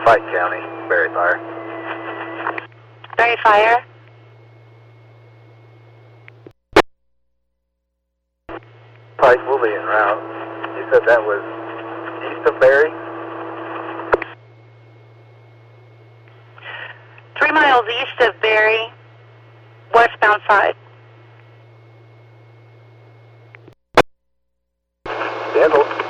Pike County, Berry Fire. Berry Fire. Pike will be en route. You said that was east of Berry? 3 miles east of Berry, westbound side. Dental.